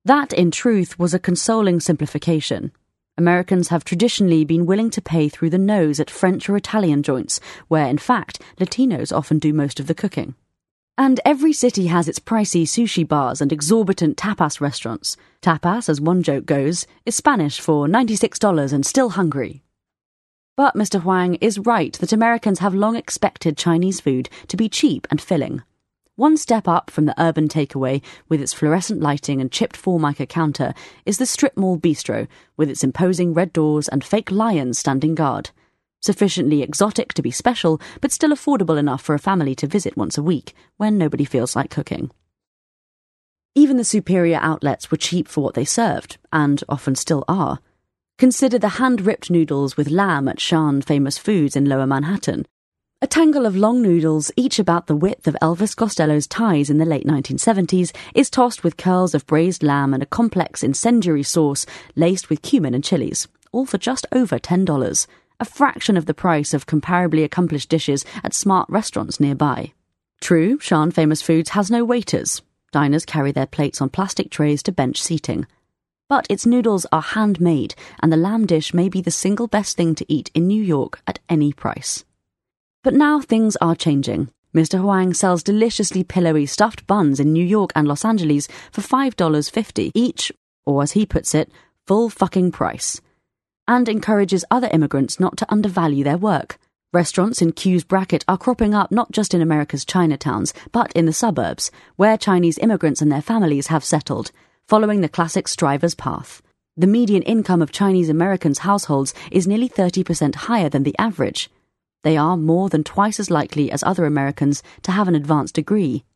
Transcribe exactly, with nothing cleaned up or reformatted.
That, in truth, was a consoling simplification. Americans have traditionally been willing to pay through the nose at French or Italian joints, where, in fact, Latinos often do most of the cooking. And every city has its pricey sushi bars and exorbitant tapas restaurants. Tapas, as one joke goes, is Spanish for ninety-six dollars and still hungry. But Mister Huang is right that Americans have long expected Chinese food to be cheap and filling. One step up from the urban takeaway, with its fluorescent lighting and chipped formica counter, is the strip mall bistro, with its imposing red doors and fake lions standing guard. Sufficiently exotic to be special, but still affordable enough for a family to visit once a week, when nobody feels like cooking. Even the superior outlets were cheap for what they served, and often still are. Consider the hand-ripped noodles with lamb at Shan Famous Foods in Lower Manhattan. A tangle of long noodles, each about the width of Elvis Costello's ties in the late nineteen seventies, is tossed with curls of braised lamb and a complex incendiary sauce laced with cumin and chilies, all for just over ten dollars. A fraction of the price of comparably accomplished dishes at smart restaurants nearby. True, Shan Famous Foods has no waiters. Diners carry their plates on plastic trays to bench seating. But its noodles are handmade, and the lamb dish may be the single best thing to eat in New York at any price. But now things are changing. Mister Huang sells deliciously pillowy stuffed buns in New York and Los Angeles for five dollars fifty each, or as he puts it, full fucking price. And encourages other immigrants not to undervalue their work. Restaurants in Q's bracket are cropping up not just in America's Chinatowns, but in the suburbs, where Chinese immigrants and their families have settled, following the classic striver's path. The median income of Chinese Americans' households is nearly thirty percent higher than the average. They are more than twice as likely as other Americans to have an advanced degree.